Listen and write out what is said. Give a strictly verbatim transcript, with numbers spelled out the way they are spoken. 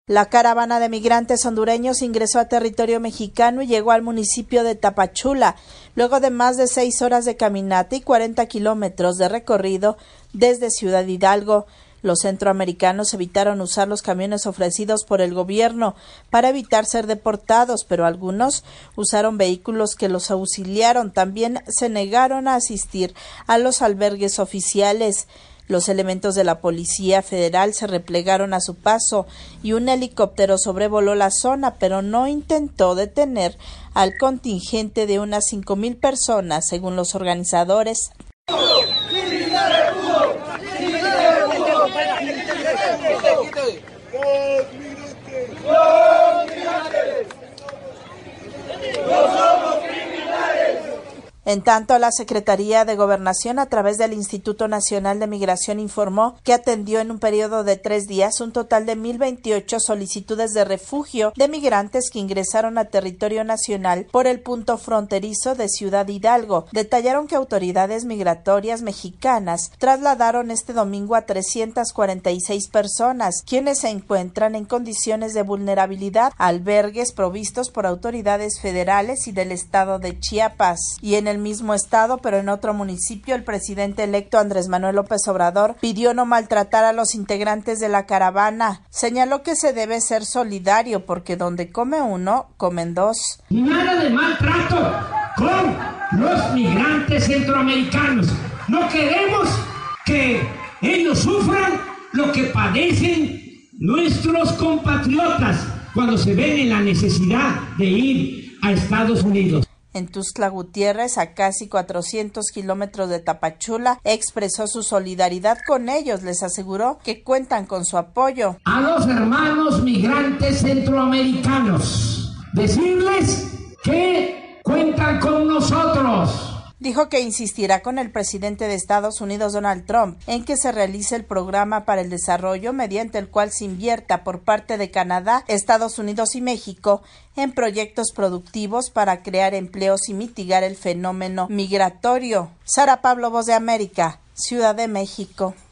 La caravana de migrantes hondureños ingresó a territorio mexicano y llegó al municipio de Tapachula, luego de más de seis horas de caminata y cuarenta kilómetros de recorrido desde Ciudad Hidalgo. Los centroamericanos evitaron usar los camiones ofrecidos por el gobierno para evitar ser deportados, pero algunos usaron vehículos que los auxiliaron. También se negaron a asistir a los albergues oficiales. Los elementos de la Policía Federal se replegaron a su paso y un helicóptero sobrevoló la zona, pero no intentó detener al contingente de unas cinco mil personas, según los organizadores. En tanto, la Secretaría de Gobernación, a través del Instituto Nacional de Migración, informó que atendió en un periodo de tres días un total de mil veintiocho solicitudes de refugio de migrantes que ingresaron a territorio nacional por el punto fronterizo de Ciudad Hidalgo. Detallaron que autoridades migratorias mexicanas trasladaron este domingo a trescientas cuarenta y seis personas, quienes se encuentran en condiciones de vulnerabilidad, a albergues provistos por autoridades federales y del estado de Chiapas. Y en el mismo estado, pero en otro municipio, el presidente electo Andrés Manuel López Obrador pidió no maltratar a los integrantes de la caravana. Señaló que se debe ser solidario porque donde come uno, comen dos. Nada de maltrato con los migrantes centroamericanos. No queremos que ellos sufran lo que padecen nuestros compatriotas cuando se ven en la necesidad de ir a Estados Unidos. En Tuxtla Gutiérrez, a casi cuatrocientos kilómetros de Tapachula, expresó su solidaridad con ellos. Les aseguró que cuentan con su apoyo. A los hermanos migrantes centroamericanos, decirles que cuentan con nosotros. Dijo que insistirá con el presidente de Estados Unidos, Donald Trump, en que se realice el programa para el desarrollo mediante el cual se invierta por parte de Canadá, Estados Unidos y México en proyectos productivos para crear empleos y mitigar el fenómeno migratorio. Sara Pablo, Voz de América, Ciudad de México.